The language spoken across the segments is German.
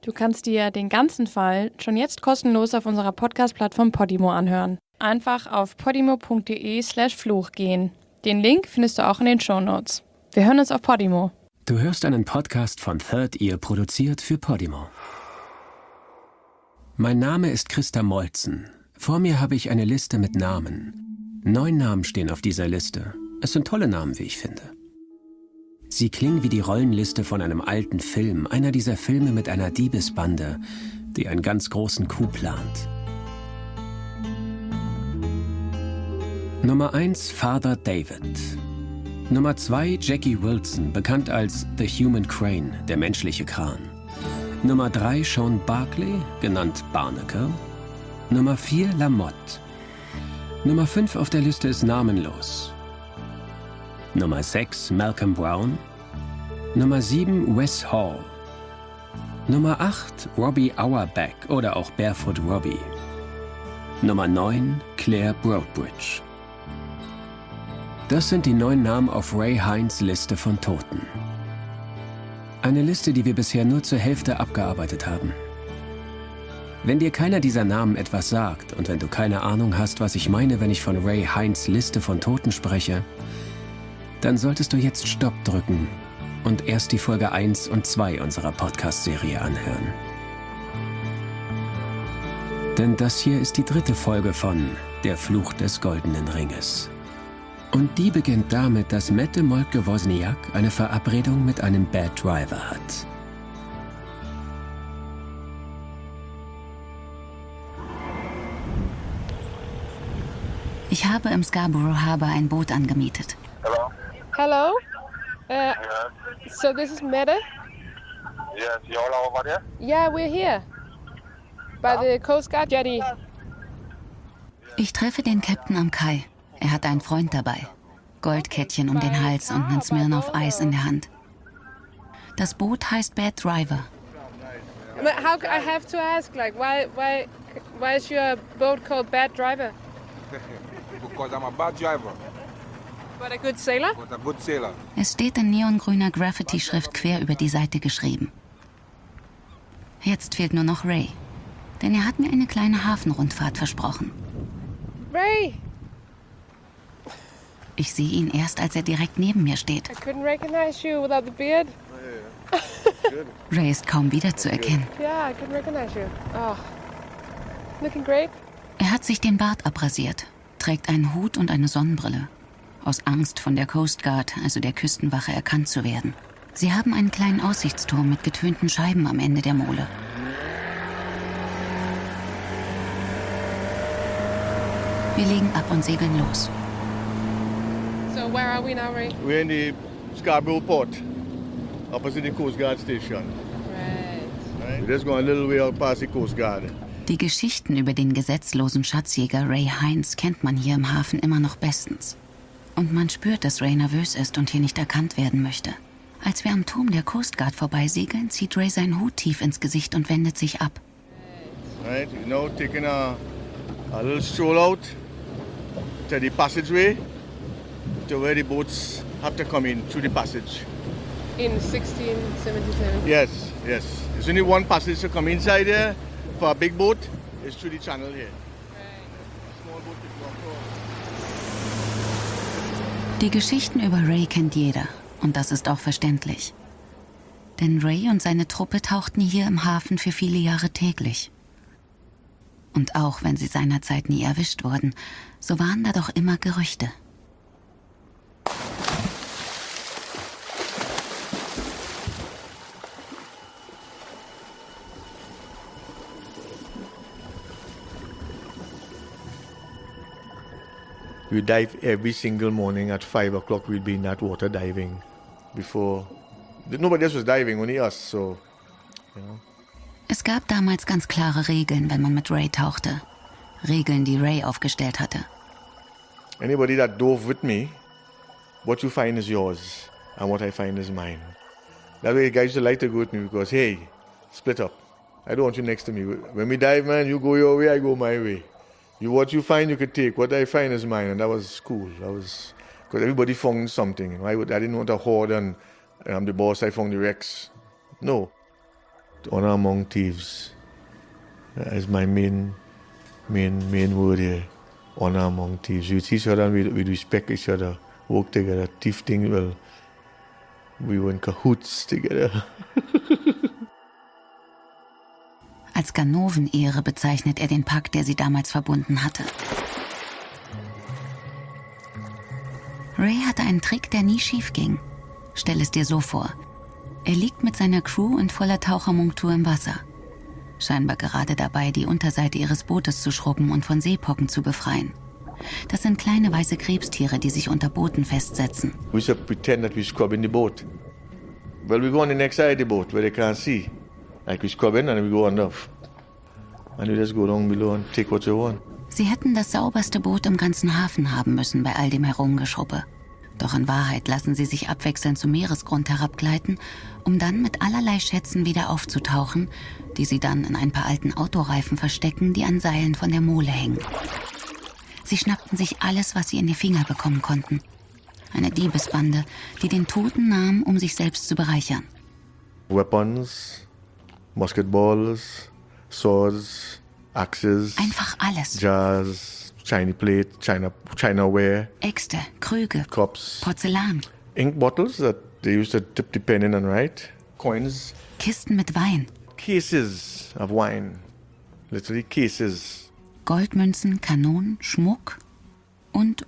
Du kannst dir den ganzen Fall schon jetzt kostenlos auf unserer Podcast-Plattform Podimo anhören. Einfach auf podimo.de/Fluch gehen. Den Link findest du auch in den Shownotes. Wir hören uns auf Podimo. Du hörst einen Podcast von Third Ear, produziert für Podimo. Mein Name ist Christa Molzen. Vor mir habe ich eine Liste mit Namen. 9 Namen stehen auf dieser Liste. Es sind tolle Namen, wie ich finde. Sie klingen wie die Rollenliste von einem alten Film, einer dieser Filme mit einer Diebesbande, die einen ganz großen Coup plant. Nummer 1, Father David. Nummer 2, Jackie Wilson, bekannt als The Human Crane, der menschliche Kran. Nummer 3, Sean Barkley, genannt Barnacle. Nummer 4, Lamotte. Nummer 5 auf der Liste ist namenlos. Nummer 6, Malcolm Brown. Nummer 7, Wes Hall. Nummer 8, Robbie Auerbach oder auch Barefoot Robbie. Nummer 9, Claire Broadbridge. Das sind die 9 Namen auf Ray Hines Liste von Toten. Eine Liste, die wir bisher nur zur Hälfte abgearbeitet haben. Wenn dir keiner dieser Namen etwas sagt und wenn du keine Ahnung hast, was ich meine, wenn ich von Ray Hines Liste von Toten spreche, dann solltest du jetzt Stopp drücken und erst die Folge 1 und 2 unserer Podcast-Serie anhören. Denn das hier ist die 3. Folge von Der Fluch des Goldenen Ringes. Und die beginnt damit, dass Mette Moltke-Wozniak eine Verabredung mit einem Bad Driver hat. Ich habe im Scarborough Harbor ein Boot angemietet. Hello. So this is Mette? Yes, you all over there? Yeah, we're here. By the Coast Guard jetty. Ich treffe den Captain am Kai. Er hat einen Freund dabei. Goldkettchen um den Hals und einen Smirnoff Eis in der Hand. Das Boot heißt Bad Driver. How I have to ask, like, why is your boat called Bad Driver? Because I'm a bad driver, But a good sailor? but a good sailor. Es steht in neongrüner Graffiti-Schrift quer über die Seite geschrieben. Jetzt fehlt nur noch Ray. Denn er hat mir eine kleine Hafenrundfahrt versprochen. Ray! Ich sehe ihn erst, als er direkt neben mir steht. I couldn't recognize you without the beard. Ray ist kaum wiederzuerkennen. Yeah, I couldn't recognize you. Oh, looking great. Er hat sich den Bart abrasiert, trägt einen Hut und eine Sonnenbrille. Aus Angst, von der Coast Guard, also der Küstenwache, erkannt zu werden. Sie haben einen kleinen Aussichtsturm mit getönten Scheiben am Ende der Mole. Wir legen ab und segeln los. So where are we now, Ray? We're in the Scarborough port, opposite the Coast Guard station. Right. We're just going a little way out past the Coast Guard. Die Geschichten über den gesetzlosen Schatzjäger Ray Hines kennt man hier im Hafen immer noch bestens. Und man spürt, dass Ray nervös ist und hier nicht erkannt werden möchte. Als wir am Turm der Coast Guard vorbeisegeln, zieht Ray seinen Hut tief ins Gesicht und wendet sich ab. Right, you know, taking a little stroll out to the passageway to where the boats have to come in through the passage. In 1677. Yes, yes. There's only one passage to come inside there for a big boat. It's through the channel here. A small boat to go across. Die Geschichten über Ray kennt jeder. Und das ist auch verständlich. Denn Ray und seine Truppe tauchten hier im Hafen für viele Jahre täglich. Und auch wenn sie seinerzeit nie erwischt wurden, so waren da doch immer Gerüchte. We dive every single morning at 5 o'clock. We'd be in that water diving. Before, nobody else was diving, only us. So, you know. Es gab damals ganz klare Regeln, wenn man mit Ray tauchte. Regeln, die Ray aufgestellt hatte. Anybody that dove with me, what you find is yours, and what I find is mine. That way, guys would like to go with me because, hey, split up. I don't want you next to me. When we dive, man, you go your way, I go my way. What you find, you could take. What I find is mine, and that was cool. Because everybody found something. I didn't want a hoard and I'm the boss, I found the wrecks. No. honor among thieves is my main word here. Honor among thieves. We teach each other, we respect each other, work together. Thief thing, well, we were in cahoots together. Als Ganoven-Ehre bezeichnet er den Pakt, der sie damals verbunden hatte. Ray hatte einen Trick, der nie schief ging. Stell es dir so vor. Er liegt mit seiner Crew in voller Tauchermontur im Wasser. Scheinbar gerade dabei, die Unterseite ihres Bootes zu schrubben und von Seepocken zu befreien. Das sind kleine weiße Krebstiere, die sich unter Booten festsetzen. We should pretend that we're scrubbing the boat. Well, we go on the next side of the boat where they can't see. Like we scrub in and we go on off. And you just go down below and take what you want. Sie hätten das sauberste Boot im ganzen Hafen haben müssen bei all dem Herumgeschrubbe. Doch in Wahrheit lassen sie sich abwechselnd zum Meeresgrund herabgleiten, um dann mit allerlei Schätzen wieder aufzutauchen, die sie dann in ein paar alten Autoreifen verstecken, die an Seilen von der Mole hängen. Sie schnappten sich alles, was sie in die Finger bekommen konnten. Eine Diebesbande, die den Toten nahm, um sich selbst zu bereichern. Weapons, musketballs, swords, axes, Einfach alles. jars, china plate, chinaware, Äxte, Krüge, cups, Porzellan, ink bottles that they used to dip the pen in and write, coins, Kisten mit Wein, cases of wine, literally cases. Goldmünzen, Kanonen, Schmuck und.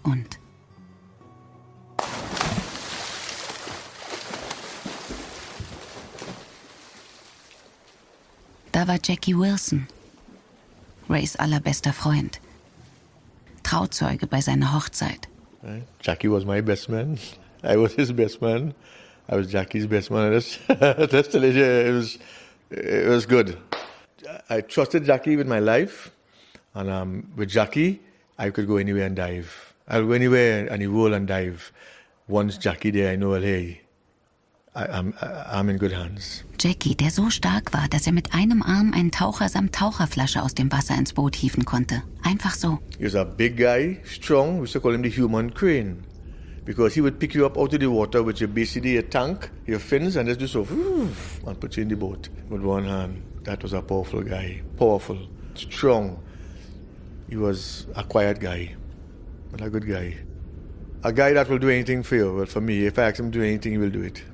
Da war Jackie Wilson, Rays allerbester Freund, Trauzeuge bei seiner Hochzeit. Right? Jackie was my best man. I was his best man. I was Jackie's best man. That's delicious. It was good. I trusted Jackie with my life. And with Jackie, I could go anywhere and dive. I'll go anywhere and roll and dive. Once Jackie there, I know, well, hey, I'm in good hands. Jackie, der so stark war, dass er mit einem Arm einen Taucher samt Taucherflasche aus dem Wasser ins Boot hieven konnte. Einfach so. He was a big guy, strong. We used to call him the human crane. Because he would pick you up out of the water with basically your tank, your fins, and just do so, and put you in the boat with one hand. That was a powerful guy. Powerful, strong. He was a quiet guy, but a good guy. A guy that will do anything for you. Well, for me, if I ask him to do anything, he will do it.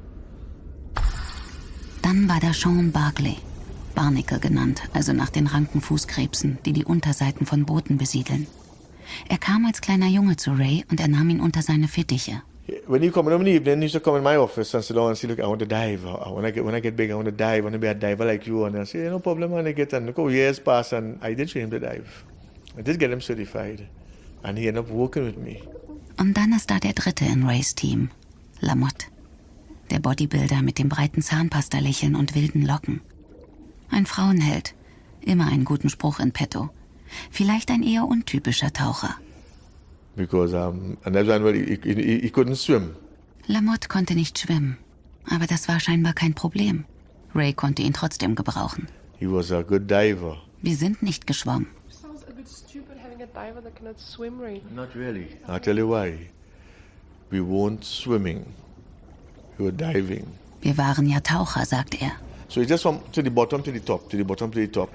Dann war da Sean Barkley, Barnacle genannt, also nach den ranken Fußkrebsen, die die Unterseiten von Booten besiedeln. Er kam als kleiner Junge zu Ray und er nahm ihn unter seine Fittiche. When you come in the evening, he used to come in my office and sit down and say, look, I want to dive. When I get big, I want to dive. I want to be a diver like you. And I say, no problem. And I get and look how years pass, and I did show him to dive. I did get him certified. And he ended up working with me. Und dann ist da der Dritte in Rays Team, Lamotte. Der Bodybuilder mit dem breiten Zahnpasta-Lächeln und wilden Locken. Ein Frauenheld, immer einen guten Spruch in petto. Vielleicht ein eher untypischer Taucher. Because and that's why he couldn't swim. Lamotte konnte nicht schwimmen, aber das war scheinbar kein Problem. Ray konnte ihn trotzdem gebrauchen. He was a good diver. Wir sind nicht geschwommen. Sounds a bit stupid having a diver that cannot swim, Ray. Not really. I'll tell you why. We weren't swimming. We were diving. Wir waren ja Taucher, sagt er. So it's just from to the bottom to the top, to the bottom to the top.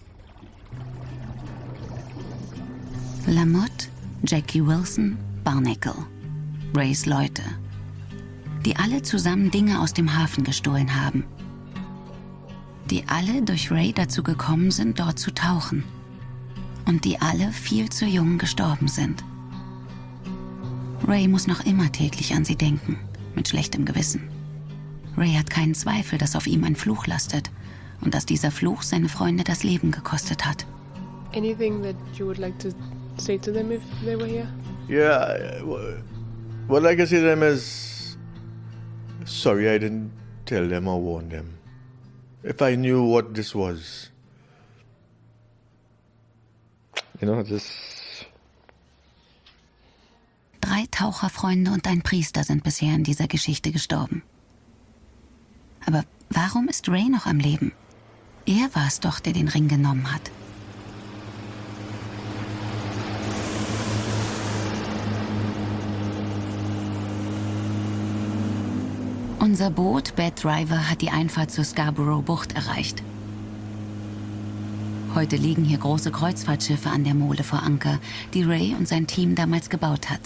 Lamotte, Jackie Wilson, Barnacle. Rays Leute. Die alle zusammen Dinge aus dem Hafen gestohlen haben. Die alle durch Ray dazu gekommen sind, dort zu tauchen. Und die alle viel zu jung gestorben sind. Ray muss noch immer täglich an sie denken, mit schlechtem Gewissen. Ray hat keinen Zweifel, dass auf ihm ein Fluch lastet und dass dieser Fluch seine Freunde das Leben gekostet hat. Anything that you would like to say to them if they were here? Yeah, what I can say to them is, sorry I didn't tell them or warn them. If I knew what this was, just... 3 Taucherfreunde und ein Priester sind bisher in dieser Geschichte gestorben. Aber warum ist Ray noch am Leben? Er war es doch, der den Ring genommen hat. Und Unser Boot, Bad Driver, hat die Einfahrt zur Scarborough-Bucht erreicht. Heute liegen hier große Kreuzfahrtschiffe an der Mole vor Anker, die Ray und sein Team damals gebaut hat.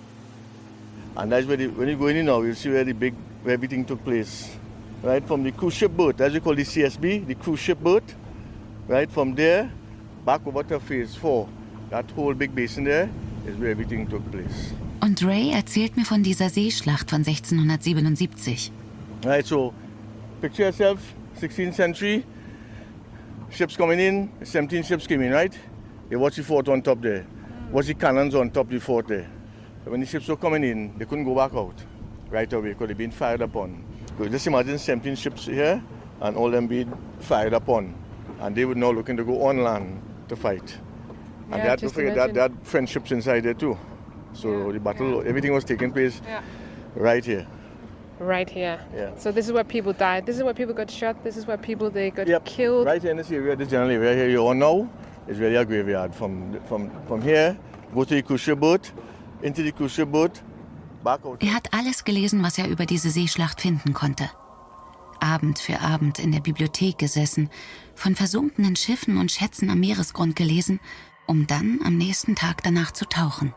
And that's when you go in now, you'll see where everything took place. Right, from the cruise ship boat, as we call the CSB, the cruise ship boat. Right, from there, back over to phase 4. That whole big basin there is where everything took place. Und Ray erzählt mir von dieser Seeschlacht von 1677. Right, so picture yourself, 16th century, ships coming in, 17 ships came in, right? You watch the fort on top there. Watch the cannons on top of the fort there. When the ships were coming in, they couldn't go back out right away because they'd been fired upon. So just imagine 17 ships here and all them being fired upon. And they were now looking to go on land to fight. And they had to figure that they had French ships inside there too. So the battle, everything was taking place right here. Right here. Yeah. So this is where people died. This is where people got shot. This is where they got killed. Right here in this area, this general area here you're on now, is really a graveyard. From here, go to the cruise ship boat, into the cruise ship boat, back out. Er hat alles gelesen, was er über diese Seeschlacht finden konnte. Abend für Abend in der Bibliothek gesessen, von versunkenen Schiffen und Schätzen am Meeresgrund gelesen, um dann am nächsten Tag danach zu tauchen.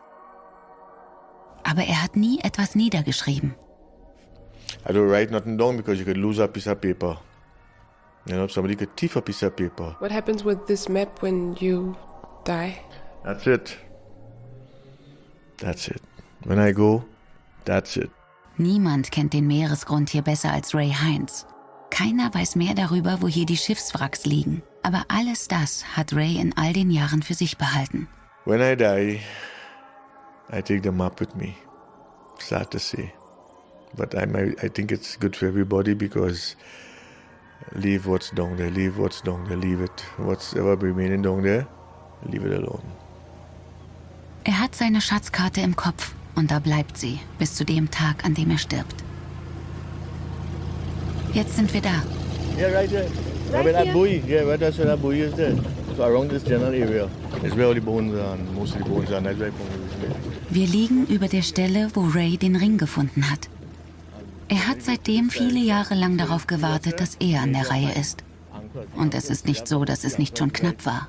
Aber er hat nie etwas niedergeschrieben. I don't write nothing down because you could lose a piece of paper. You know, somebody could thief a piece of paper. What happens with this map when you die? That's it. That's it. When I go, that's it. Niemand kennt den Meeresgrund hier besser als Ray Hines. Keiner weiß mehr darüber, wo hier die Schiffswracks liegen. Aber alles das hat Ray in all den Jahren für sich behalten. When I die, I take the map with me. Sad to say. But I think it's good for everybody because leave what's down there, leave what's down there, leave it. What's ever remaining down there, leave it alone. Er hat seine Schatzkarte im Kopf und da bleibt sie bis zu dem Tag, an dem er stirbt. Jetzt sind wir da. Yeah, right there. Right that buoy. Yeah, right that's where that buoy is there. So around this general area is where all the bones are and most of the bones are. That's right from Wir liegen über der Stelle, wo Ray den Ring gefunden hat. Er hat seitdem viele Jahre lang darauf gewartet, dass er an der Reihe ist. Und es ist nicht so, dass es nicht schon knapp war.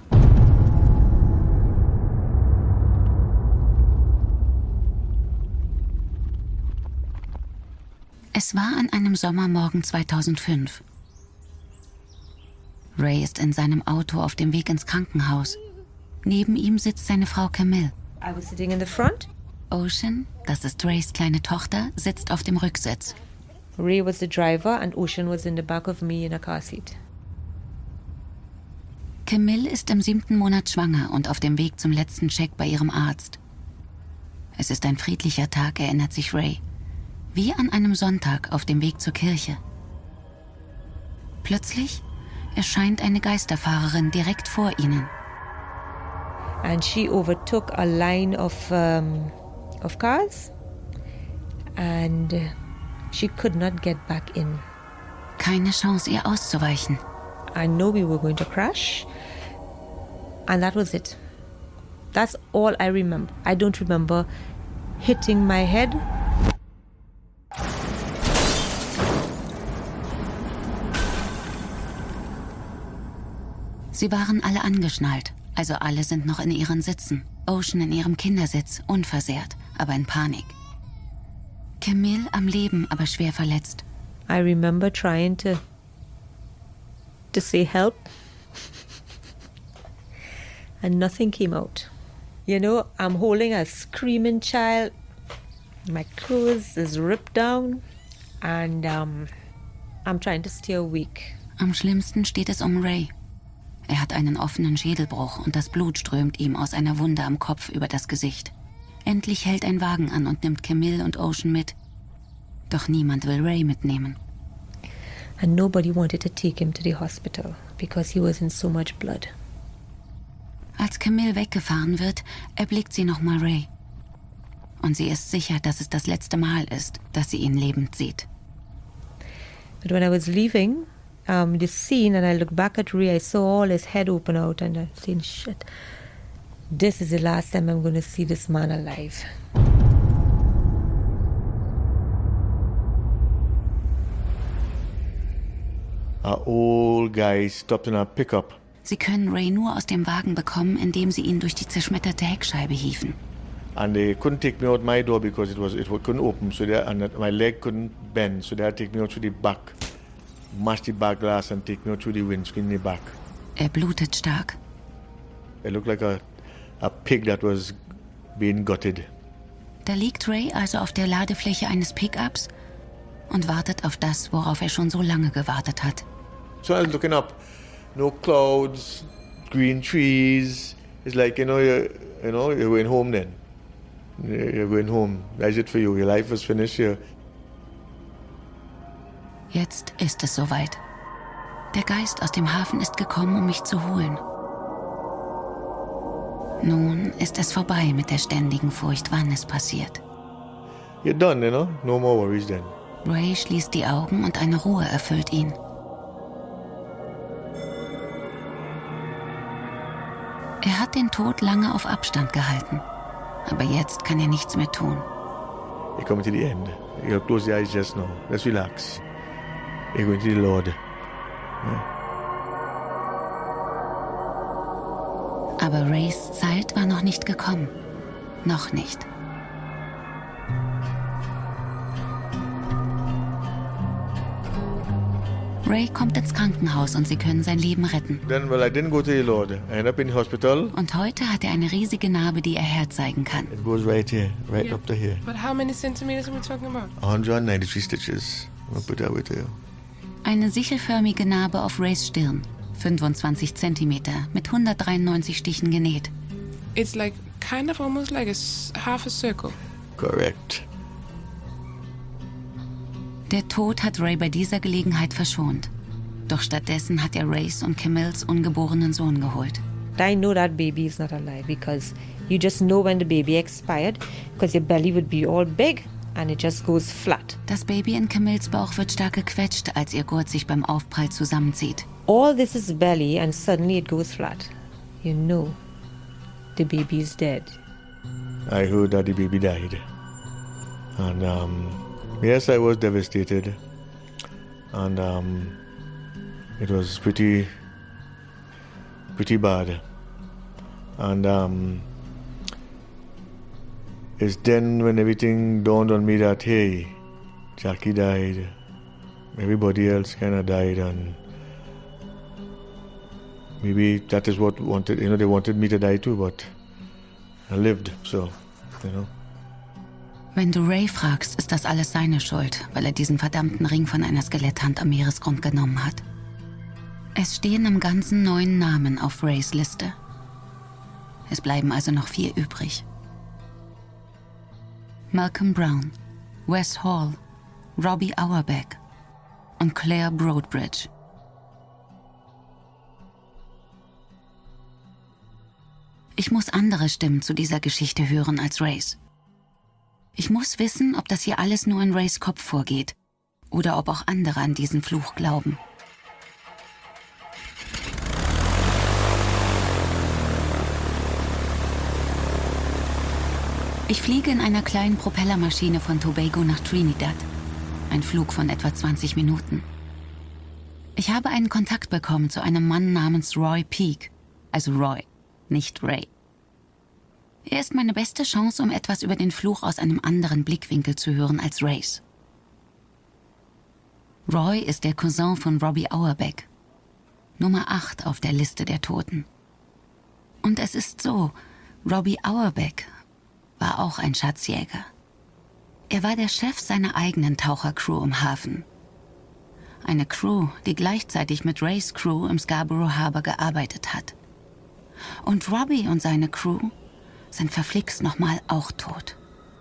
Es war an einem Sommermorgen 2005. Ray ist in seinem Auto auf dem Weg ins Krankenhaus. Neben ihm sitzt seine Frau Camille. I was sitting in the front. Ocean, das ist Rays kleine Tochter, sitzt auf dem Rücksitz. Ray was the driver and Ocean was in the back of me in a car seat. Camille ist im 7. Monat schwanger und auf dem Weg zum letzten Check bei ihrem Arzt. Es ist ein friedlicher Tag, erinnert sich Ray. Wie an einem Sonntag auf dem Weg zur Kirche. Plötzlich erscheint eine Geisterfahrerin direkt vor ihnen. And she overtook a line of cars and she could not get back in. Keine Chance, ihr auszuweichen. I know we were going to crash and that was it. That's all I remember. I don't remember hitting my head. Sie waren alle angeschnallt, also alle sind noch in ihren Sitzen. Ocean in ihrem Kindersitz, unversehrt, aber in Panik. Camille am Leben, aber schwer verletzt. I remember trying to say help and nothing came out. You know, I'm holding a screaming child. My clothes is ripped down and I'm trying to stay awake. Am schlimmsten steht es um Ray. Er hat einen offenen Schädelbruch und das Blut strömt ihm aus einer Wunde am Kopf über das Gesicht. Endlich hält ein Wagen an und nimmt Camille und Ocean mit. Doch niemand will Ray mitnehmen. And nobody wanted to take him to the hospital because he was in so much blood. Als Camille weggefahren wird, erblickt sie nochmal Ray. Und sie ist sicher, dass es das letzte Mal ist, dass sie ihn lebend sieht. But when I was leaving the scene and I looked back at Ray, I saw all his head open out and I said, shit, this is the last time I'm going to see this man alive. An old guy stopped in a pickup. Sie können Ray nur aus dem Wagen bekommen, indem sie ihn durch die zerschmetterte Heckscheibe hieven. And they couldn't take me out my door because it couldn't open, my leg couldn't bend, so they had to take me out through the back, mash the back glass and take me out through the windscreen in the back. Er blutet stark. It looked like a pig that was being gutted. Da liegt Ray also auf der Ladefläche eines Pickups und wartet auf das, worauf er schon so lange gewartet hat. So I was looking up, no clouds, green trees. It's like, you're going home then. You're going home. That's it for you. Your life is finished here. Jetzt ist es soweit. Der Geist aus dem Hafen ist gekommen, um mich zu holen. Nun ist es vorbei mit der ständigen Furcht, wann es passiert. You're done, No more worries then. Ray schließt die Augen und eine Ruhe erfüllt ihn. Er hat den Tod lange auf Abstand gehalten. Aber jetzt kann er nichts mehr tun. You're coming to the end. You'll close your eyes just now. Just relax. You're going to the Lord. Yeah. Aber Rays Zeit war noch nicht gekommen. Noch nicht. Ray kommt ins Krankenhaus und sie können sein Leben retten. Then, I didn't go to the Lord. I ended up in the hospital. Und heute hat er eine riesige Narbe, die er herzeigen kann. It goes right here, right up to here. But how many centimeters are we talking about? 193 stitches. I'll put that with you. Eine sichelförmige Narbe auf Rays Stirn. 25 Zentimeter, mit 193 Stichen genäht. It's like kind of almost like half a circle. Correct. Der Tod hat Ray bei dieser Gelegenheit verschont. Doch stattdessen hat er Rays und Camilles ungeborenen Sohn geholt. I know that baby is not alive because you just know when the baby expired because your belly would be all big and it just goes flat. Das Baby in Camilles Bauch wird stark gequetscht, als ihr Gurt sich beim Aufprall zusammenzieht. All this is belly and suddenly it goes flat. You know the baby is dead. I heard that the baby died. And yes, I was devastated. And it was pretty bad. And it's then when everything dawned on me that, hey, Jackie died. Everybody else kind of died. And maybe that is what they wanted me to die too, but I lived, so, Wenn du Ray fragst, ist das alles seine Schuld, weil er diesen verdammten Ring von einer Skeletthand am Meeresgrund genommen hat. Es stehen im Ganzen 9 Namen auf Rays Liste. Es bleiben also noch 4 übrig. Malcolm Brown, Wes Hall, Robbie Auerbach und Claire Broadbridge. Ich muss andere Stimmen zu dieser Geschichte hören als Rays. Ich muss wissen, ob das hier alles nur in Rays Kopf vorgeht oder ob auch andere an diesen Fluch glauben. Ich fliege in einer kleinen Propellermaschine von Tobago nach Trinidad. Ein Flug von etwa 20 Minuten. Ich habe einen Kontakt bekommen zu einem Mann namens Roy Peake. Also Roy, nicht Ray. Er ist meine beste Chance, um etwas über den Fluch aus einem anderen Blickwinkel zu hören als Rays. Roy ist der Cousin von Robbie Auerbach. Nummer 8 auf der Liste der Toten. Und es ist so, Robbie Auerbach war auch ein Schatzjäger. Er war der Chef seiner eigenen Tauchercrew im Hafen. Eine Crew, die gleichzeitig mit Rays Crew im Scarborough Harbor gearbeitet hat. Und Robbie und seine Crew sind verflixt nochmal auch tot.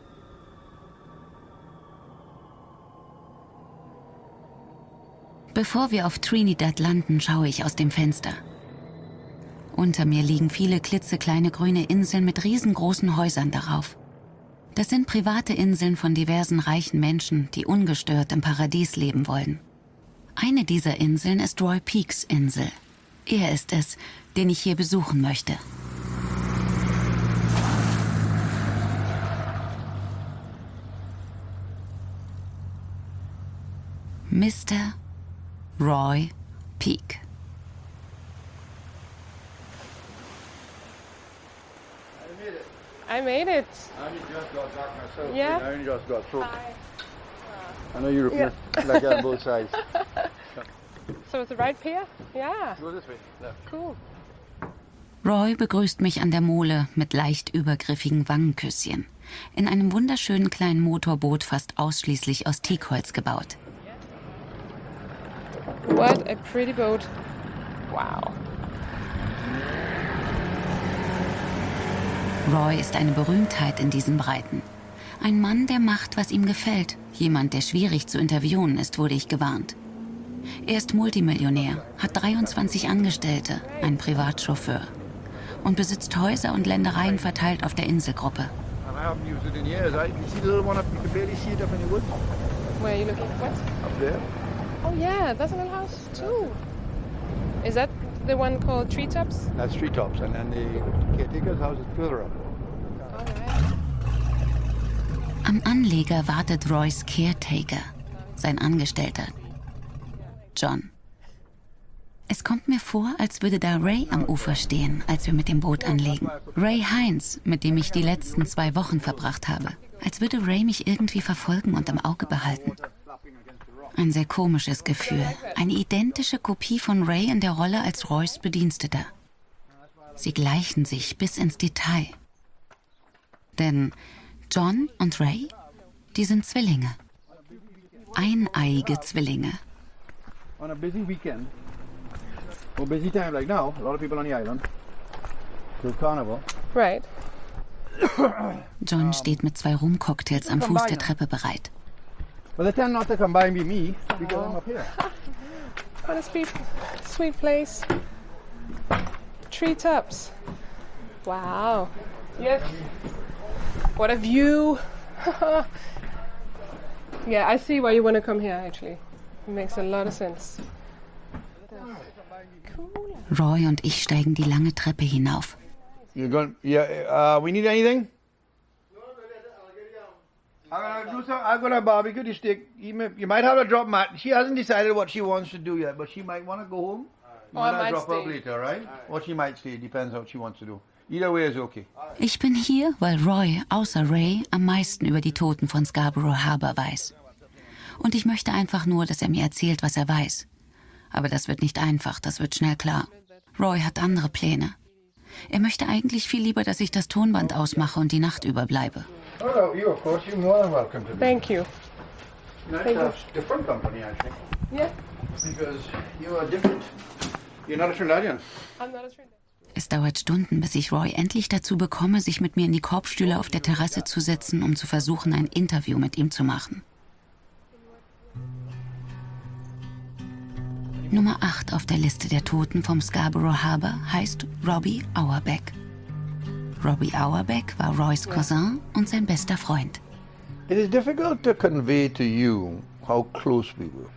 Bevor wir auf Trinidad landen, schaue ich aus dem Fenster. Unter mir liegen viele klitzekleine grüne Inseln mit riesengroßen Häusern darauf. Das sind private Inseln von diversen reichen Menschen, die ungestört im Paradies leben wollen. Eine dieser Inseln ist Roy Peakes Insel. Er ist es, den ich hier besuchen möchte. Mr. Roy Peak. I made it. I only just got back myself. Yeah? I only just got through. Hi. I know you're like that on both sides. So it's the right pier? Yeah. Go this way. Left. Cool. Roy begrüßt mich an der Mole mit leicht übergriffigen Wangenküsschen. In einem wunderschönen kleinen Motorboot, fast ausschließlich aus Teakholz gebaut. What a pretty boat. Wow. Roy ist eine Berühmtheit in diesen Breiten. Ein Mann, der macht, was ihm gefällt. Jemand, der schwierig zu interviewen ist, wurde ich gewarnt. Er ist Multimillionär, hat 23 Angestellte, einen Privatchauffeur und besitzt Häuser und Ländereien verteilt auf der Inselgruppe. And I haven't used it in years. You see the little one up, you can barely see it up in the woods. Where are you looking? What? Up there. Oh yeah, that's a little house too. Is that the one called Treetops? That's Treetops, and then the caretaker's house is further up. Alright. Am Anleger wartet Roys Caretaker, sein Angestellter, John. Es kommt mir vor, als würde da Ray am Ufer stehen, als wir mit dem Boot anlegen. Ray Hines, mit dem ich die letzten 2 Wochen verbracht habe. Als würde Ray mich irgendwie verfolgen und im Auge behalten. Ein sehr komisches Gefühl. Eine identische Kopie von Ray in der Rolle als Roys Bediensteter. Sie gleichen sich bis ins Detail. Denn John und Ray, die sind Zwillinge. Eineiige Zwillinge. On a busy weekend, or busy time like now, a lot of people on the island, till Carnival. Right. John steht mit 2 Rumcocktails am Fuß der Treppe bereit. But they tend not to come by and be me, because I'm up here. What a sweet place. Treetops. Wow. Yes. What a view. Yeah, I see why you want to come here, actually. It makes a lot of sense. Cool. Roy und ich steigen die lange Treppe hinauf. You're going, yeah, we need anything? I'm gonna barbecue the steak. You might have to drop Matt. She hasn't decided what she wants to do yet, but she might want to go home. You I might might drop her stay. later, right? Or she might stay. Depends on what she wants to do. Either way is okay. Ich bin hier, weil Roy, außer Ray, am meisten über die Toten von Scarborough Harbour weiß. Und ich möchte einfach nur, dass er mir erzählt, was er weiß. Aber das wird nicht einfach, das wird schnell klar. Roy hat andere Pläne. Er möchte eigentlich viel lieber, dass ich das Tonband ausmache und die Nacht überbleibe. Oh, no, you, of course, you're more than welcome to. Thank you. Nice Thank to have different company, actually. Yeah. Because you are different. You're not Australian. I'm not a stranger. Es dauert Stunden, bis ich Roy endlich dazu bekomme, sich mit mir in die Korbstühle auf der Terrasse zu setzen, um zu versuchen, ein Interview mit ihm zu machen. Nummer 8 auf der Liste der Toten vom Scarborough Harbour heißt Robbie Auerbeck. Robbie Auerbeck war Roys Cousin und sein bester Freund. It is difficult to convey to you how close we were.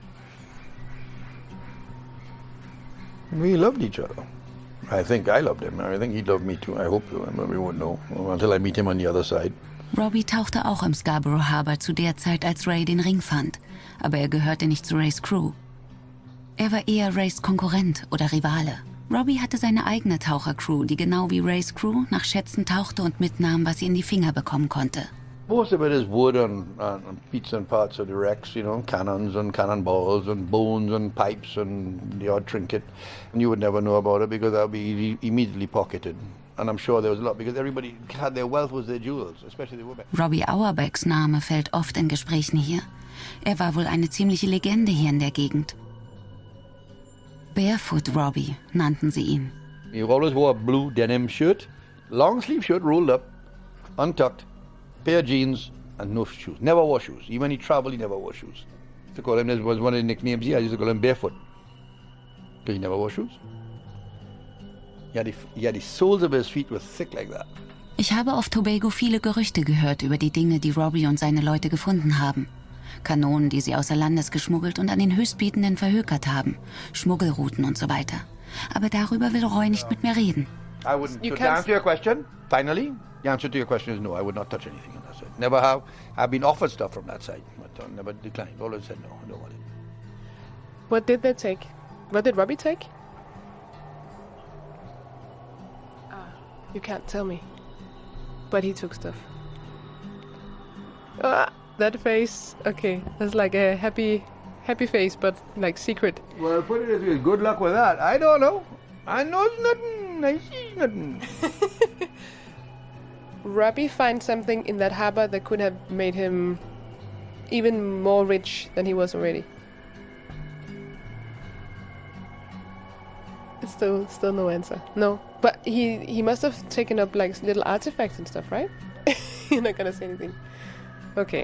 We loved each other. I think I loved him. I think he loved me too. I hope so. We won't know until I meet him on the other side. Robbie tauchte auch im Scarborough Harbour zu der Zeit, als Ray den Ring fand. Aber er gehörte nicht zu Rays Crew. Er war eher Rays Konkurrent oder Rivale. Robbie hatte seine eigene Tauchercrew, die genau wie Rays Crew nach Schätzen tauchte und mitnahm, was sie in die Finger bekommen konnte. Most of it is wood and bits and parts of the wrecks, you know, cannons and cannonballs and bones and pipes and the odd trinket. And you would never know about it because that would be immediately pocketed. And I'm sure there was a lot because everybody had their wealth was their jewels, especially the women. Robbie Auerbecks Name fällt oft in Gesprächen hier. Er war wohl eine ziemliche Legende hier in der Gegend. Barefoot Robbie nannten sie ihn. He always wore a blue denim shirt, long sleeve shirt rolled up, untucked, pair of jeans and no shoes. Never wore shoes. Even when he traveled, he never wore shoes. To call him, that was one of the nicknames here. I used to call him Barefoot. Because he never wore shoes. He had the soles of his feet were thick like that. Ich habe auf Tobago viele Gerüchte gehört über die Dinge, die Robbie und seine Leute gefunden haben. Kanonen, die sie außer Landes geschmuggelt und an den Höchstbietenden verhökert haben. Schmuggelrouten und so weiter. Aber darüber will Roy nicht mit mir reden. I wouldn't. To answer your question, finally, the answer to your question is no. I would not touch anything on that side. Never have. I've been offered stuff from that side, but never declined. Always said no. I don't want it. What did they take? What did Robbie take? You can't tell me. But he took stuff. That face. Okay, that's like a happy face, but like secret. Well, put it this way, good luck with that. I don't know. I know nothing. I see nothing. Robbie finds something in that harbor that could have made him even more rich than he was already. It's still no answer. No, but he must have taken up like little artifacts and stuff, right? You're not gonna say anything. Okay.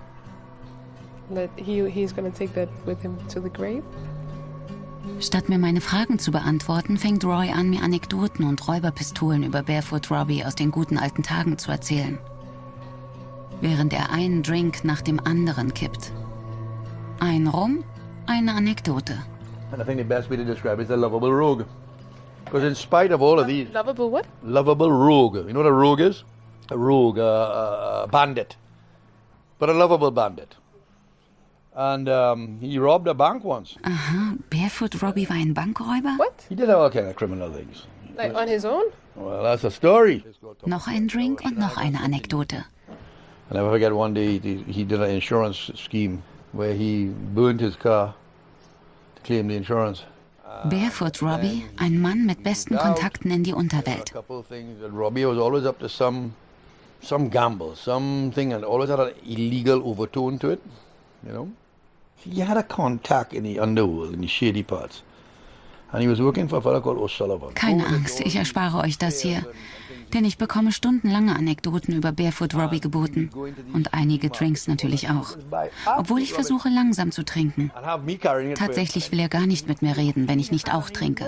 He's gonna take that with him to the grave. Statt mir meine Fragen zu beantworten, fängt Roy an, mir Anekdoten und Räuberpistolen über Barefoot Robbie aus den guten alten Tagen zu erzählen. Während er einen Drink nach dem anderen kippt. Ein Rum, eine Anekdote. And I think the best way to describe it is a lovable rogue. Because in spite of all of these... Lovable what? Lovable rogue. You know what a rogue is? A rogue, a bandit. But a lovable bandit. And he robbed a bank once. Aha, Barefoot Robbie war ein Bankräuber? What? He did all kind of criminal things. Like on his own? Well, that's a story. Noch ein Drink und noch eine Anekdote. I'll never forget one day he did an insurance scheme where he burned his car to claim the insurance. Barefoot Robbie, ein Mann mit besten Kontakten in die Unterwelt. A couple of things that Robbie was always up to some gamble, something, and always had an illegal overtone to it, you know. He had a contact in the underworld, in the shady parts. And he was working for a fellow called O'Sullivan. Keine Angst, ich erspare euch das hier. Denn ich bekomme stundenlange Anekdoten über Barefoot Robbie geboten. Und einige Drinks natürlich auch. Obwohl ich versuche, langsam zu trinken. Tatsächlich will er gar nicht mit mir reden, wenn ich nicht auch trinke.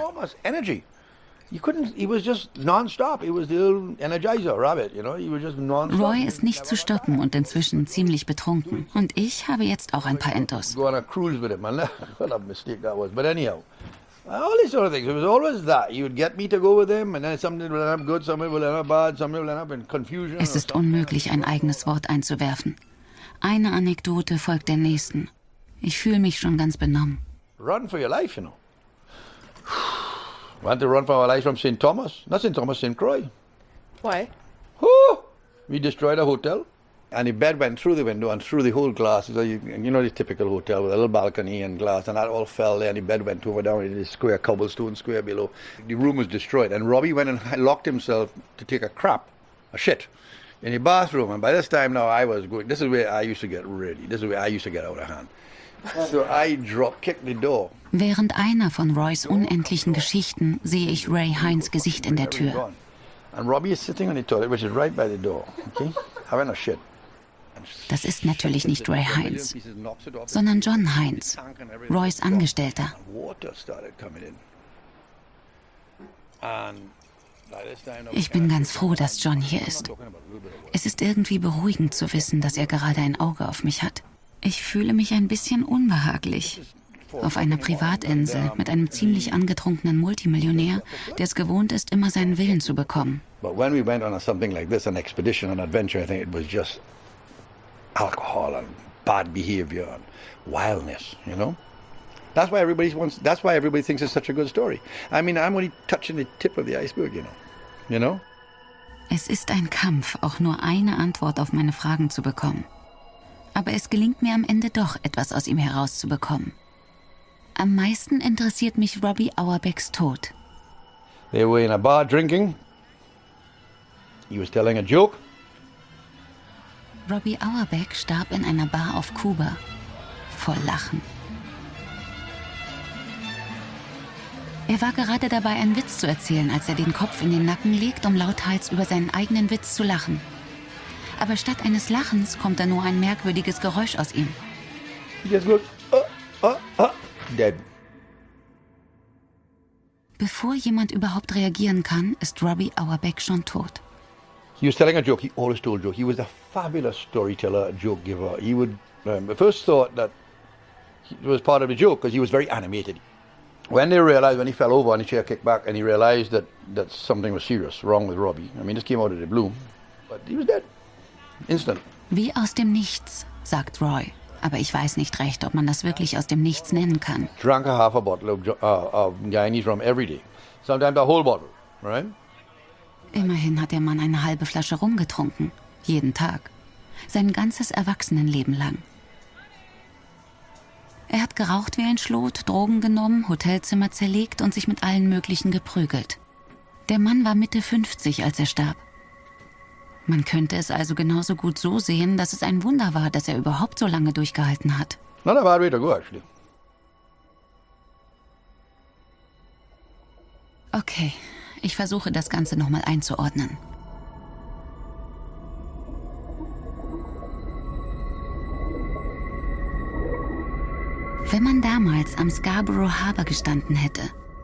Roy ist nicht zu stoppen und inzwischen ziemlich betrunken. Und ich habe jetzt auch ein paar Intus. All these sort of things. It was always that. You would get me to go with him, and then something will end up good, something will end up bad, something will end up in confusion. Es ist unmöglich, ein eigenes Wort einzuwerfen. Eine Anekdote folgt der nächsten. Ich fühle mich schon ganz benommen. Run for your life, you know. Want to run for our life from St. Thomas? Not St. Thomas, St. Croix. Why? We destroyed a hotel. And the bed went through the window and through the whole glass. So you know the typical hotel with a little balcony and glass, and that all fell there, and the bed went over down into the square, cobblestone square below. The room was destroyed, and Robbie went and locked himself to take a shit, in the bathroom. And by this time now I was going, this is where I used to get ready. This is where I used to get out of hand. So I kicked the door. Während einer von Roys unendlichen Geschichten sehe ich Ray Hines Gesicht in der Tür. And Robbie is sitting on the toilet, which is right by the door, okay, having a shit. Das ist natürlich nicht Ray Hines, sondern John Hines, Roys Angestellter. Ich bin ganz froh, dass John hier ist. Es ist irgendwie beruhigend zu wissen, dass er gerade ein Auge auf mich hat. Ich fühle mich ein bisschen unbehaglich. Auf einer Privatinsel mit einem ziemlich angetrunkenen Multimillionär, der es gewohnt ist, immer seinen Willen zu bekommen. But when we went on something like this, an expedition, an adventure, I think it was just alcohol and bad behavior and wildness, you know. That's why everybody thinks it's such a good story. I mean, I'm only touching the tip of the iceberg, you know. Es ist ein Kampf, auch nur eine Antwort auf meine Fragen zu bekommen. Aber es gelingt mir am Ende doch, etwas aus ihm herauszubekommen. Am meisten interessiert mich Robbie Auerbachs Tod. They were in a bar drinking. He was telling a joke. Robbie Auerbach starb in einer Bar auf Kuba. Vor Lachen. Er war gerade dabei, einen Witz zu erzählen, als er den Kopf in den Nacken legt, um lauthals über seinen eigenen Witz zu lachen. Aber statt eines Lachens kommt da nur ein merkwürdiges Geräusch aus ihm. He just goes, dead. Bevor jemand überhaupt reagieren kann, ist Robbie Auerbach schon tot. He was telling a joke. He always told a joke. He was a fabulous storyteller, joke giver. He would first thought that it was part of the joke because he was very animated. When he fell over and the chair kicked back and he realized that something was serious wrong with Robbie. I mean, this came out of the blue, but he was dead. Instant. Wie aus dem Nichts, sagt Roy, aber ich weiß nicht recht, ob man das wirklich aus dem Nichts nennen kann. Drank a half a bottle of Guyanese rum every day. Sometimes a whole bottle, right? Immerhin hat der Mann eine halbe Flasche Rum getrunken. Jeden Tag. Sein ganzes Erwachsenenleben lang. Er hat geraucht wie ein Schlot, Drogen genommen, Hotelzimmer zerlegt und sich mit allen möglichen geprügelt. Der Mann war Mitte 50, als er starb. Man könnte es also genauso gut so sehen, dass es ein Wunder war, dass er überhaupt so lange durchgehalten hat. Not a bad way to go, actually. Okay, ich versuche das Ganze nochmal einzuordnen. Wenn man damals am Scarborough Harbor gestanden hätte,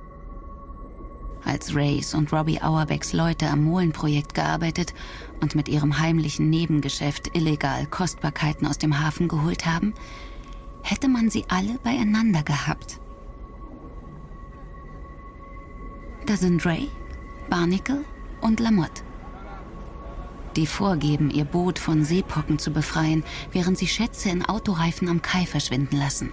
als Rays und Robbie Auerbachs Leute am Molenprojekt gearbeitet und mit ihrem heimlichen Nebengeschäft illegal Kostbarkeiten aus dem Hafen geholt haben, hätte man sie alle beieinander gehabt. Da sind Ray, Barnacle und Lamotte, die vorgeben, ihr Boot von Seepocken zu befreien, während sie Schätze in Autoreifen am Kai verschwinden lassen.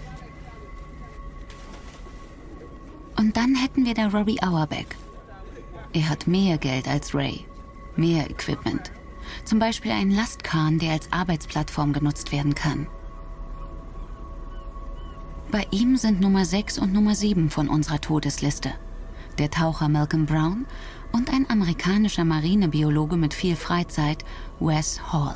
Und dann hätten wir da Robbie Auerbach. Er hat mehr Geld als Ray, mehr Equipment. Zum Beispiel einen Lastkahn, der als Arbeitsplattform genutzt werden kann. Bei ihm sind Nummer 6 und Nummer 7 von unserer Todesliste. Der Taucher Malcolm Brown und ein amerikanischer Marinebiologe mit viel Freizeit, Wes Hall.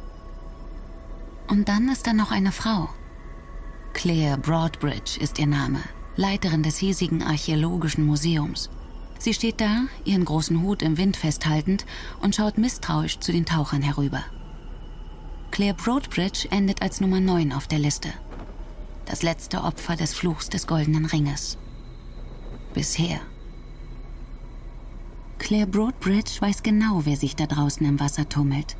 Und dann ist da noch eine Frau. Claire Broadbridge ist ihr Name. Leiterin des hiesigen Archäologischen Museums. Sie steht da, ihren großen Hut im Wind festhaltend und schaut misstrauisch zu den Tauchern herüber. Claire Broadbridge endet als Nummer 9 auf der Liste. Das letzte Opfer des Fluchs des Goldenen Ringes. Bisher. Claire Broadbridge weiß genau, wer sich da draußen im Wasser tummelt.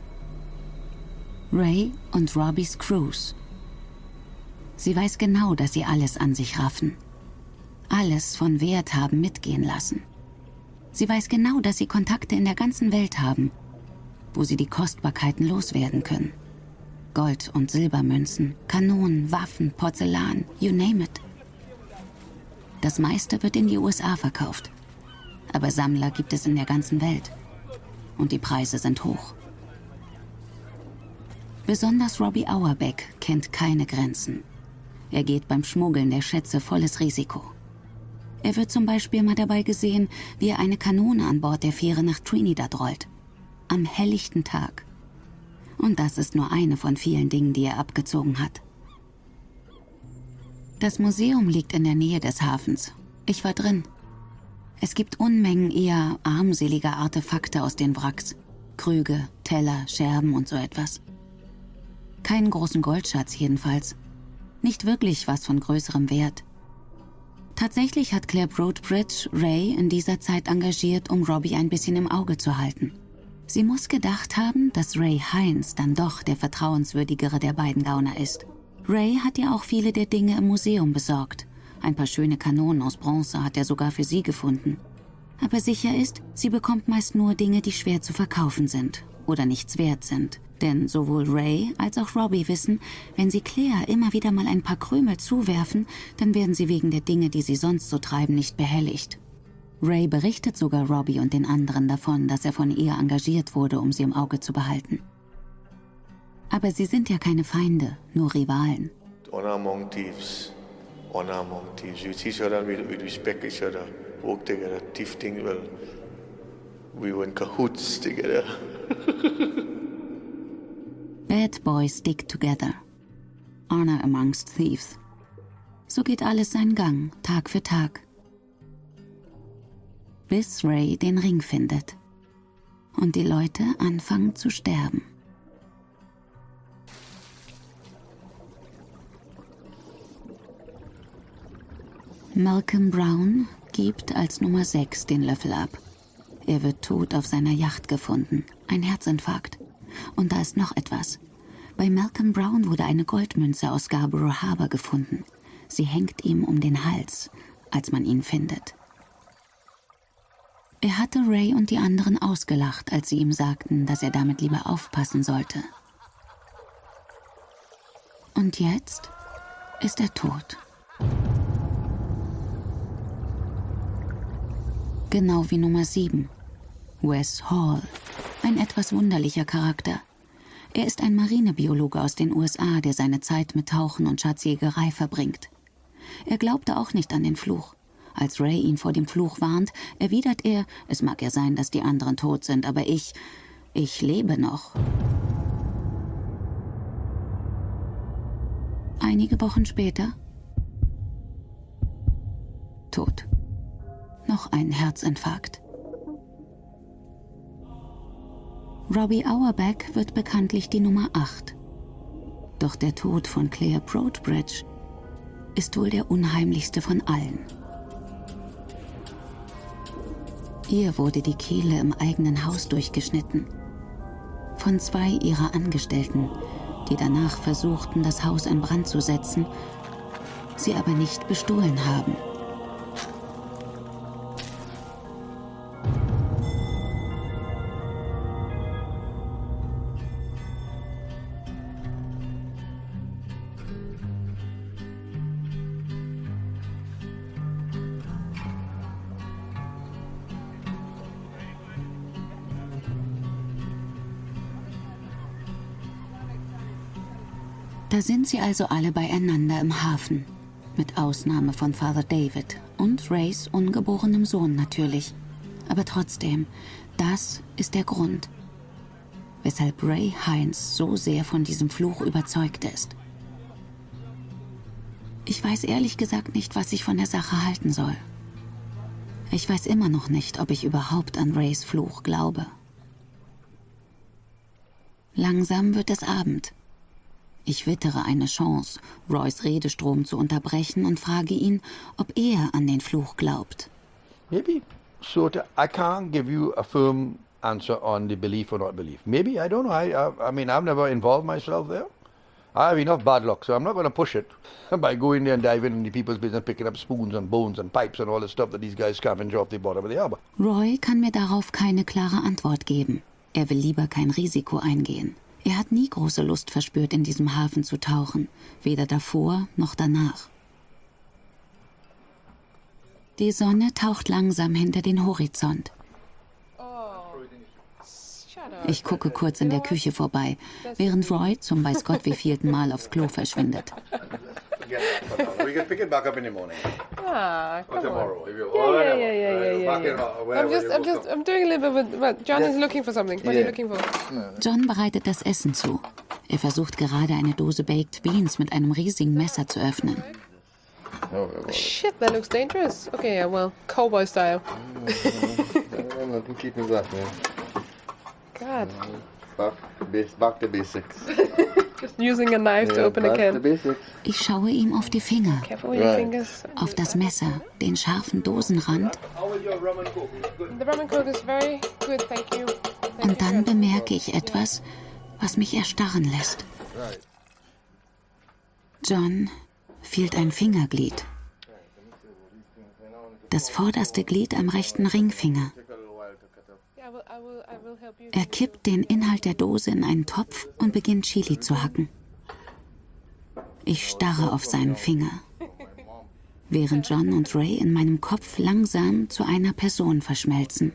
Ray und Robbies Crews. Sie weiß genau, dass sie alles an sich raffen. Alles von Wert haben mitgehen lassen. Sie weiß genau, dass sie Kontakte in der ganzen Welt haben, wo sie die Kostbarkeiten loswerden können. Gold- und Silbermünzen, Kanonen, Waffen, Porzellan, you name it. Das meiste wird in die USA verkauft. Aber Sammler gibt es in der ganzen Welt. Und die Preise sind hoch. Besonders Robbie Auerbach kennt keine Grenzen. Er geht beim Schmuggeln der Schätze volles Risiko. Er wird zum Beispiel mal dabei gesehen, wie er eine Kanone an Bord der Fähre nach Trinidad rollt. Am helllichten Tag. Und das ist nur eine von vielen Dingen, die er abgezogen hat. Das Museum liegt in der Nähe des Hafens. Ich war drin. Es gibt Unmengen eher armseliger Artefakte aus den Wracks. Krüge, Teller, Scherben und so etwas. Keinen großen Goldschatz jedenfalls. Nicht wirklich was von größerem Wert. Tatsächlich hat Claire Broadbridge Ray in dieser Zeit engagiert, um Robbie ein bisschen im Auge zu halten. Sie muss gedacht haben, dass Ray Hines dann doch der vertrauenswürdigere der beiden Gauner ist. Ray hat ja auch viele der Dinge im Museum besorgt. Ein paar schöne Kanonen aus Bronze hat er sogar für sie gefunden. Aber sicher ist, sie bekommt meist nur Dinge, die schwer zu verkaufen sind oder nichts wert sind. Denn sowohl Ray als auch Robbie wissen, wenn sie Claire immer wieder mal ein paar Krümel zuwerfen, dann werden sie wegen der Dinge, die sie sonst so treiben, nicht behelligt. Ray berichtet sogar Robbie und den anderen davon, dass er von ihr engagiert wurde, um sie im Auge zu behalten. Aber sie sind ja keine Feinde, nur Rivalen. Honor among thieves. Honor among thieves. You teach each other, we respect each other, work together. Thief thing, well, we were in cahoots together. Bad boys stick together. Honor amongst thieves. So geht alles seinen Gang, Tag für Tag. Bis Ray den Ring findet. Und die Leute anfangen zu sterben. Malcolm Brown gibt als Nummer 6 den Löffel ab. Er wird tot auf seiner Yacht gefunden. Ein Herzinfarkt. Und da ist noch etwas. Bei Malcolm Brown wurde eine Goldmünze aus Scarborough Harbor gefunden. Sie hängt ihm um den Hals, als man ihn findet. Er hatte Ray und die anderen ausgelacht, als sie ihm sagten, dass er damit lieber aufpassen sollte. Und jetzt ist er tot. Genau wie Nummer 7, Wes Hall. Ein etwas wunderlicher Charakter. Er ist ein Marinebiologe aus den USA, der seine Zeit mit Tauchen und Schatzjägerei verbringt. Er glaubte auch nicht an den Fluch. Als Ray ihn vor dem Fluch warnt, erwidert er, es mag ja sein, dass die anderen tot sind, aber ich lebe noch. Einige Wochen später, tot. Noch ein Herzinfarkt. Robbie Auerbach wird bekanntlich die Nummer 8. Doch der Tod von Claire Broadbridge ist wohl der unheimlichste von allen. Ihr wurde die Kehle im eigenen Haus durchgeschnitten. Von 2 ihrer Angestellten, die danach versuchten, das Haus in Brand zu setzen, sie aber nicht bestohlen haben. Da sind sie also alle beieinander im Hafen, mit Ausnahme von Father David und Rays ungeborenem Sohn natürlich. Aber trotzdem, das ist der Grund, weshalb Ray Hines so sehr von diesem Fluch überzeugt ist. Ich weiß ehrlich gesagt nicht, was ich von der Sache halten soll. Ich weiß immer noch nicht, ob ich überhaupt an Rays Fluch glaube. Langsam wird es Abend. Ich wittere eine Chance, Roys Redestrom zu unterbrechen und frage ihn, ob er an den Fluch glaubt. Maybe. So I can't give you a firm answer on the belief or not belief. Maybe, I don't know. I mean, I've never involved myself there. I have enough bad luck, so I'm not going to push it by going there and diving into people's business, picking up spoons and bones and pipes and all the stuff that these guys scavenge off the bottom of the harbor. Roy kann mir darauf keine klare Antwort geben. Er will lieber kein Risiko eingehen. Er hat nie große Lust verspürt, in diesem Hafen zu tauchen, weder davor noch danach. Die Sonne taucht langsam hinter den Horizont. Ich gucke kurz in der Küche vorbei, während Roy zum weiß Gott wievielten Mal aufs Klo verschwindet. We can pick it back up in the morning. Come tomorrow. I'm doing a little bit with what John is looking for something. What are you looking for? John bereitet das Essen zu. Er versucht gerade eine Dose Baked Beans mit einem riesigen Messer zu öffnen. Shit, that looks dangerous. Okay, yeah, well, cowboy style. Keep me that, man. God. Back to basics. Just using a knife to open a can. Ich schaue ihm auf die Finger, Careful with your fingers. auf das Messer, den scharfen Dosenrand The rum and coke is very good, thank you. und dann bemerke ich etwas, was mich erstarren lässt. John fehlt ein Fingerglied. Das vorderste Glied am rechten Ringfinger. Er kippt den Inhalt der Dose in einen Topf und beginnt Chili zu hacken. Ich starre auf seinen Finger, während John und Ray in meinem Kopf langsam zu einer Person verschmelzen.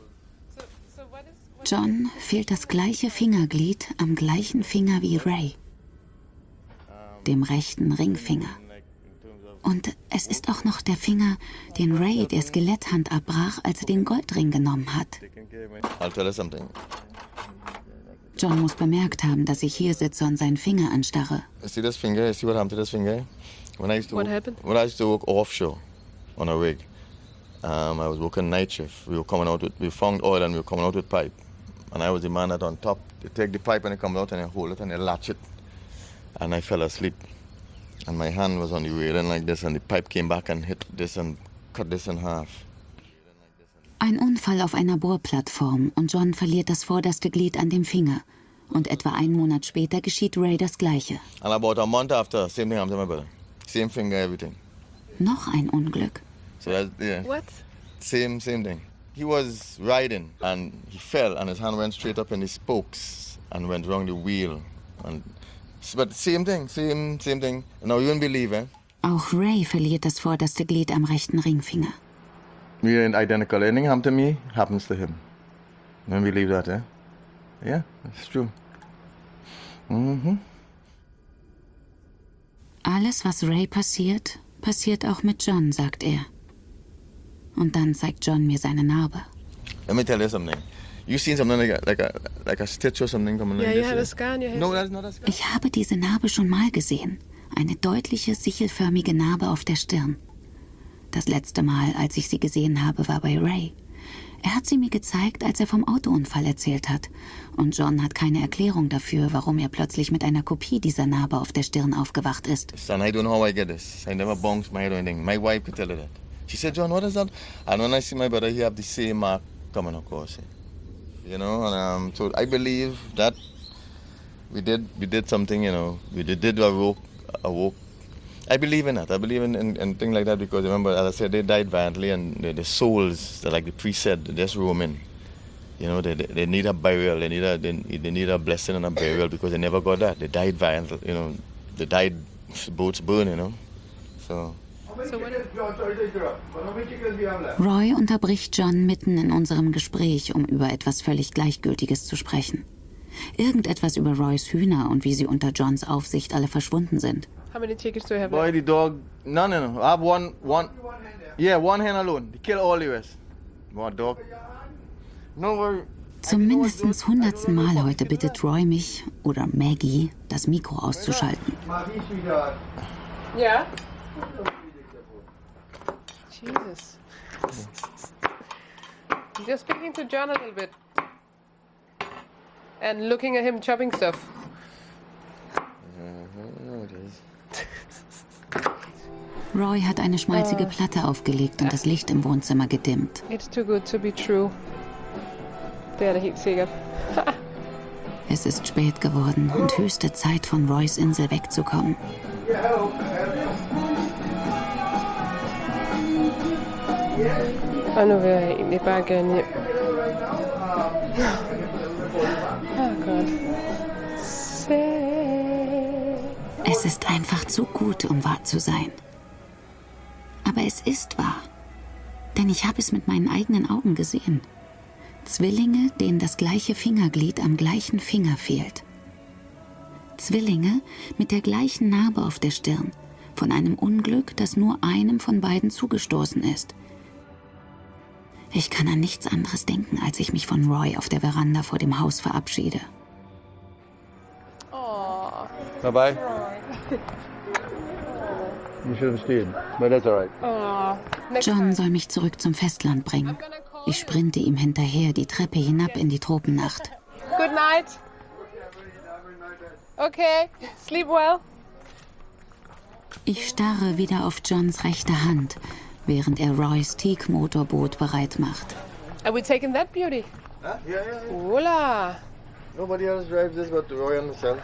John fehlt das gleiche Fingerglied am gleichen Finger wie Ray, dem rechten Ringfinger. Und es ist auch noch der Finger, den Ray der Skeletthand abbrach, als er den Goldring genommen hat. I'll tell you something. John muss bemerkt haben, dass ich hier sitze und seinen Finger anstarre. You see this finger? You see what happened to this finger? When I used to What happened? When I used to work offshore on a rig, I was working night shift. We found oil and we were coming out with pipe. And I was the man that on top. They take the pipe and they come out and they hold it and they latch it. And I fell asleep. And my hand was on the railing like this and the pipe came back and hit this and cut this in half. Ein Unfall auf einer Bohrplattform und John verliert das vorderste Glied an dem Finger. Und etwa einen Monat später geschieht Ray das Gleiche. And about a month after, same thing happened to my brother. Same finger, everything. Noch ein Unglück. So that's, yeah. What? Same thing. He was riding and he fell and his hand went straight up in the spokes and went around the wheel and But same thing. Now you won't believe, eh? Auch Ray verliert das vorderste Glied am rechten Ringfinger. We ain't identical. Anything happened to me happens to him. You won't believe that, eh? Yeah, that's true. Alles, was Ray passiert, passiert auch mit John, sagt er. Und dann zeigt John mir seine Narbe. Let me tell you something. You seen something like a stitch or something coming Yeah, like you this? had a scan. Your No, that's not a scan. Ich habe diese Narbe schon mal gesehen. Eine deutliche, sichelförmige Narbe auf der Stirn. Das letzte Mal, als ich sie gesehen habe, war bei Ray. Er hat sie mir gezeigt, als er vom Autounfall erzählt hat. Und John hat keine Erklärung dafür, warum er plötzlich mit einer Kopie dieser Narbe auf der Stirn aufgewacht ist. Son, I don't know how I get this. I never bounced my head or anything. My wife could tell you that. She said, John, what is that? And when I see my brother, he have the same mark coming across. You know, and so I believe that we did something, you know. We did a walk. I believe in that. I believe in things like that because remember, as I said, they died violently, and the souls, like the priest said, they're just roaming. You know, they need a burial. They need a blessing and a burial because they never got that. They died violently. You know, they died, boats burn. You know, so. Roy unterbricht John mitten in unserem Gespräch, um über etwas völlig Gleichgültiges zu sprechen. Irgendetwas über Roys Hühner und wie sie unter Johns Aufsicht alle verschwunden sind. How many chickens do you have? Boy, the dog. No. I have one. Yeah, one hen alone. They kill all the rest. One dog. No worry. Zum mindestens 100. Mal heute bittet Roy mich, oder Maggie, das Mikro auszuschalten. Yeah. Jesus. Just speaking to John a little bit. And looking at him chopping stuff. Roy hat eine schmalzige Platte aufgelegt und das Licht im Wohnzimmer gedimmt. It's too good to be true. Der helt sikkert. Es ist spät geworden und höchste Zeit, von Roys Insel wegzukommen. Og nu vil jeg egentlig bare gerne hjem. Oh Gott. Es ist einfach zu gut, um wahr zu sein. Aber es ist wahr. Denn ich habe es mit meinen eigenen Augen gesehen. Zwillinge, denen das gleiche Fingerglied am gleichen Finger fehlt. Zwillinge mit der gleichen Narbe auf der Stirn, von einem Unglück, das nur einem von beiden zugestoßen ist. Ich kann an nichts anderes denken, als ich mich von Roy auf der Veranda vor dem Haus verabschiede. Bye-bye. You should have stayed, but that's all right. John soll mich zurück zum Festland bringen. Ich sprinte ihm hinterher die Treppe hinab in die Tropennacht. Good night. Okay, sleep well. Ich starre wieder auf Johns rechte Hand, während er Roys Teak-Motorboot bereit macht. Are we taking that beauty? Huh? Yeah. Hola. Nobody else drives this but Roy and himself.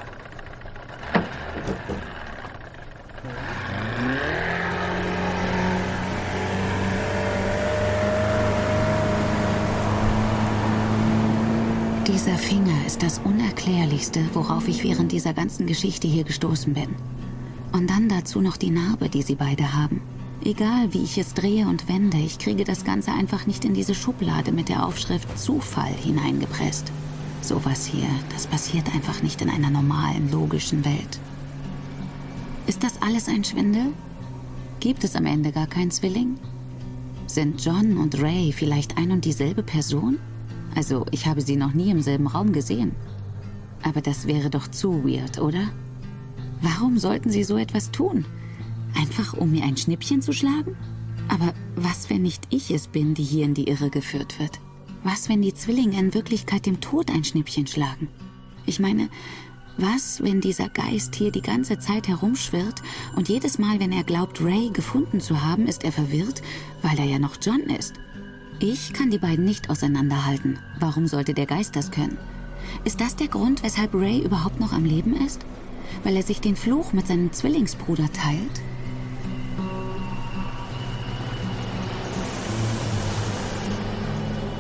Dieser Finger ist das Unerklärlichste, worauf ich während dieser ganzen Geschichte hier gestoßen bin. Und dann dazu noch die Narbe, die sie beide haben. Egal, wie ich es drehe und wende, ich kriege das Ganze einfach nicht in diese Schublade mit der Aufschrift Zufall hineingepresst. Sowas hier, das passiert einfach nicht in einer normalen, logischen Welt. Ist das alles ein Schwindel? Gibt es am Ende gar keinen Zwilling? Sind John und Ray vielleicht ein und dieselbe Person? Also, ich habe sie noch nie im selben Raum gesehen. Aber das wäre doch zu weird, oder? Warum sollten sie so etwas tun? Einfach, um mir ein Schnippchen zu schlagen? Aber was, wenn nicht ich es bin, die hier in die Irre geführt wird? Was, wenn die Zwillinge in Wirklichkeit dem Tod ein Schnippchen schlagen? Ich meine, was, wenn dieser Geist hier die ganze Zeit herumschwirrt und jedes Mal, wenn er glaubt, Ray gefunden zu haben, ist er verwirrt, weil er ja noch John ist? Ich kann die beiden nicht auseinanderhalten. Warum sollte der Geist das können? Ist das der Grund, weshalb Ray überhaupt noch am Leben ist? Weil er sich den Fluch mit seinem Zwillingsbruder teilt?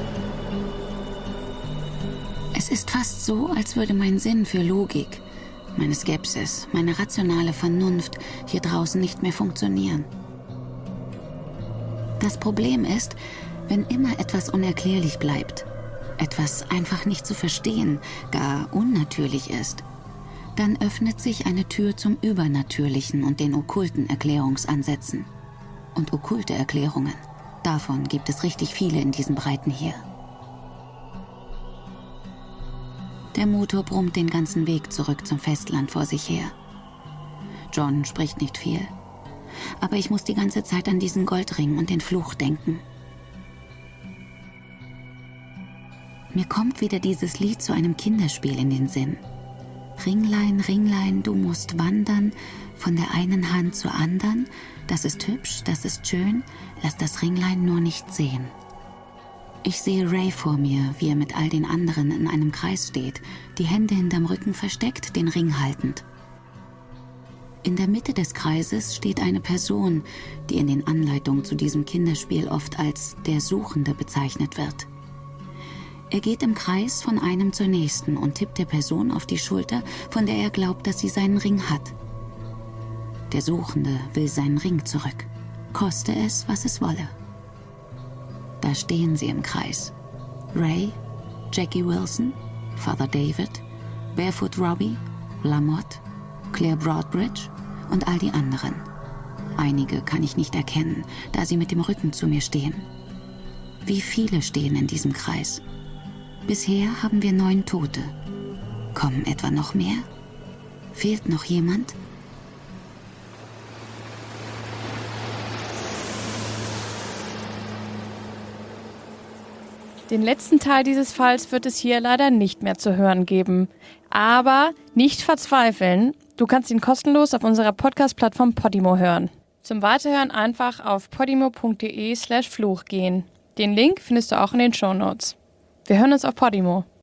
Es ist fast so, als würde mein Sinn für Logik, meine Skepsis, meine rationale Vernunft hier draußen nicht mehr funktionieren. Das Problem ist, wenn immer etwas unerklärlich bleibt, etwas einfach nicht zu verstehen, gar unnatürlich ist, dann öffnet sich eine Tür zum Übernatürlichen und den okkulten Erklärungsansätzen. Und okkulte Erklärungen, davon gibt es richtig viele in diesen Breiten hier. Der Motor brummt den ganzen Weg zurück zum Festland vor sich her. John spricht nicht viel, aber ich muss die ganze Zeit an diesen Goldring und den Fluch denken. Mir kommt wieder dieses Lied zu einem Kinderspiel in den Sinn. Ringlein, Ringlein, du musst wandern, von der einen Hand zur anderen. Das ist hübsch, das ist schön, lass das Ringlein nur nicht sehen. Ich sehe Ray vor mir, wie er mit all den anderen in einem Kreis steht, die Hände hinterm Rücken versteckt, den Ring haltend. In der Mitte des Kreises steht eine Person, die in den Anleitungen zu diesem Kinderspiel oft als der Suchende bezeichnet wird. Er geht im Kreis von einem zur nächsten und tippt der Person auf die Schulter, von der er glaubt, dass sie seinen Ring hat. Der Suchende will seinen Ring zurück, koste es, was es wolle. Da stehen sie im Kreis. Ray, Jackie Wilson, Father David, Barefoot Robbie, Lamotte, Claire Broadbridge und all die anderen. Einige kann ich nicht erkennen, da sie mit dem Rücken zu mir stehen. Wie viele stehen in diesem Kreis? Bisher haben wir 9 Tote. Kommen etwa noch mehr? Fehlt noch jemand? Den letzten Teil dieses Falls wird es hier leider nicht mehr zu hören geben. Aber nicht verzweifeln, du kannst ihn kostenlos auf unserer Podcast-Plattform Podimo hören. Zum Weiterhören einfach auf podimo.de/Fluch gehen. Den Link findest du auch in den Shownotes. Wir hören uns auf Podimo.